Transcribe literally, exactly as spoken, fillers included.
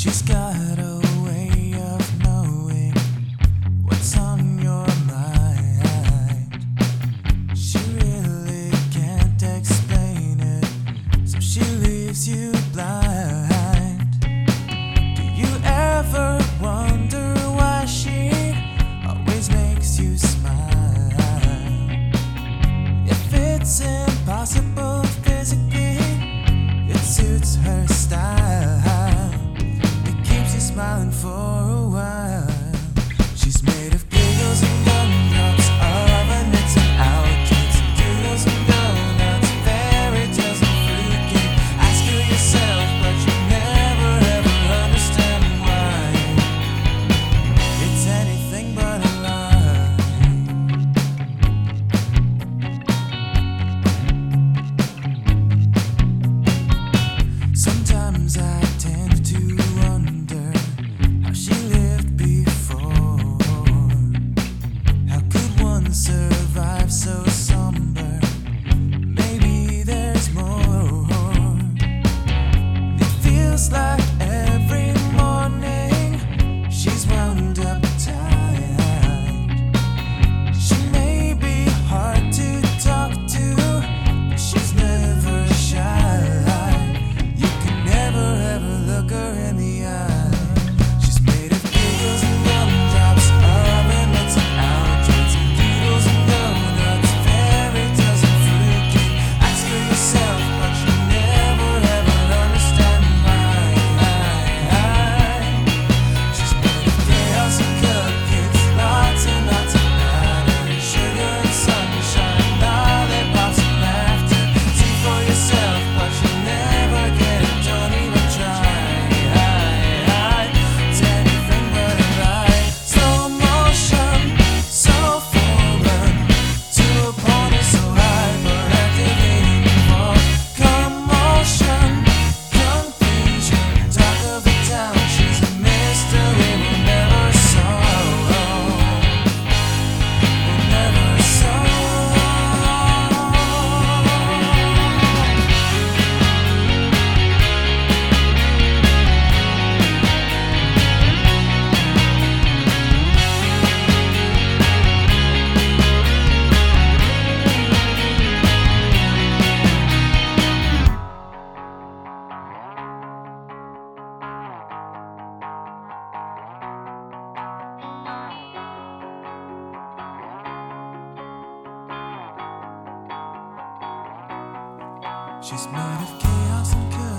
She's got a way of knowing what's on your mind. She really can't explain it, so she leaves you blind. Do you ever wonder why she always makes you smile? If it's impossible physically, it suits her style. Smiling for a while. She's made of giggles and gumdrops, ovens and outtakes, doodles and donuts, fairy tales and fruit cake. Ask her yourself, but you never ever understand why. It's anything but a lie. Sometimes I tend to wonder she lived before. How could one survive so somber? Maybe there's more. It feels like every morning she's wound up tight. She may be hard to talk to, but she's never shy. You can never ever look her in the eye. She's made of chaos and chaos.